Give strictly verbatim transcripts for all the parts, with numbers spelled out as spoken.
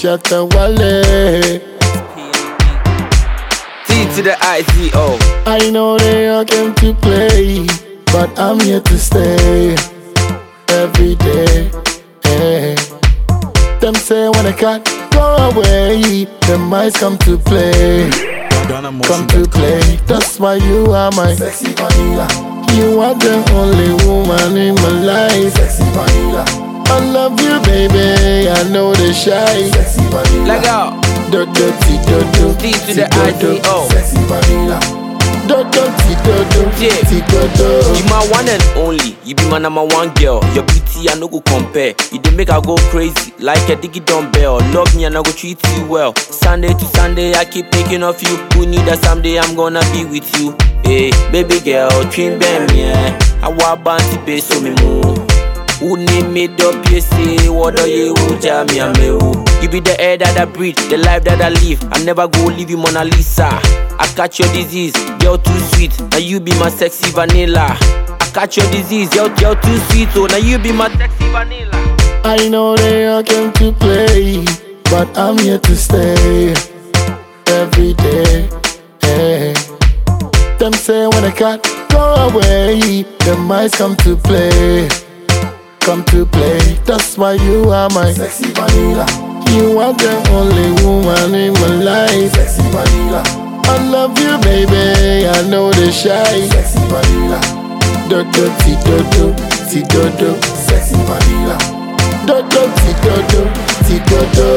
Shatta Wale. T to the I C O. I know they all came to play, but I'm here to stay every day. Hey. Them say when a cat go away, the mice come to play. Come to play. That's why you are my sexy vanilla. You are the only woman in my life. Sexy vanilla. I love you, baby. I know they shy. Sexy vanilla. Like out. Do do ti do do. T to the I C O. Sexy vanilla. Do do ti do do. Yeah. Ti do do. You my one and only. You be my number one girl. Your beauty I no go compare. You dey make I go crazy like a diggy dumbbell. Love me and I go treat you well. Sunday to Sunday I keep thinking of you. Who need that someday I'm gonna be with you. Hey, baby girl, trim bam yeah. I want bounty base so me move. Who need me up you say what do you jam me and me? You be the air that I breathe, the life that I live. I never go leave you Mona Lisa. I catch your disease, girl too sweet. Now you be my sexy vanilla. I catch your disease, girl, girl too sweet. So now you be my sexy vanilla. I know they all came to play, but I'm here to stay every day. Hey. Them say when a cat go away, the mice come to play. Come to play. That's why you are my sexy vanilla. You are the only woman in my life. Sexy vanilla. I love you, baby. I know they shy. Sexy vanilla. Do do ti do do ti do do. Sexy vanilla. Do do ti do do ti do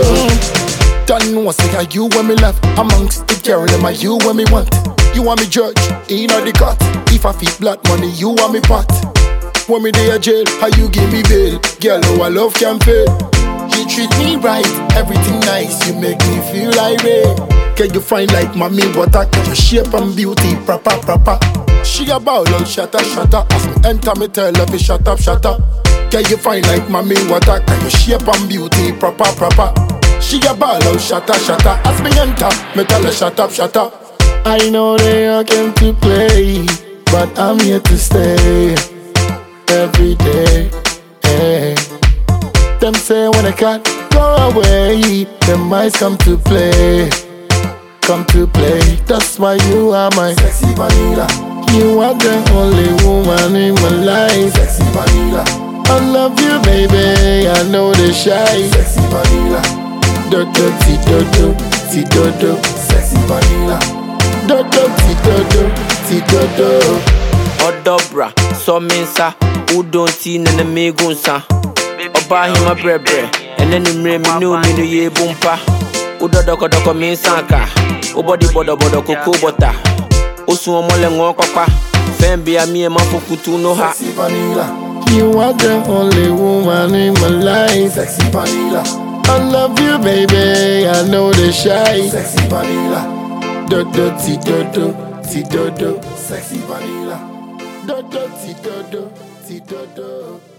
do. Don't know say you when me left amongst the girl in my you when me want. You want me judge, in the cut. If I feel blood money, you want me pot. When me dey a jail, how you give me bail? Girl, oh I love can pay. You treat me right, everything nice. You make me feel like rain. Can you find like mommy butter? Can your shape and beauty proper proper? She a ball on shatter shatter. As me enter me tell her to shut up shut up. Can you find like mommy water? Can your shape and beauty proper proper? She a ball on shatter shatter. As me enter me tell her shut up shut up. I know they all came to play, but I'm here to stay every day. Hey. Them say when a cat go away, the mice come to play. Come to play. That's why you are my sexy vanilla. You are the only woman in my life. Sexy vanilla. I love you, baby. I know they shy. Sexy vanilla. Do do ti do do ti do do. Sexy vanilla. Do do ti do do ti do do. Odobra, so minsa, udon ti nene megunsa. Oba hima brebre, ene ni mre mi nu mi nu ye bumpa. Udodoko doko minsanka, ubodi bodo bodo koko bota. Osu omole ngon kokpa, fembi a mi e mafukutu no ha. Sexy vanilla. You are the only woman in my life. Sexy vanilla. I love you, baby. I know they shy. Sexy vanilla. Do do ti do do ti do do. Sexy vanilla. Do do ti do do ti do do.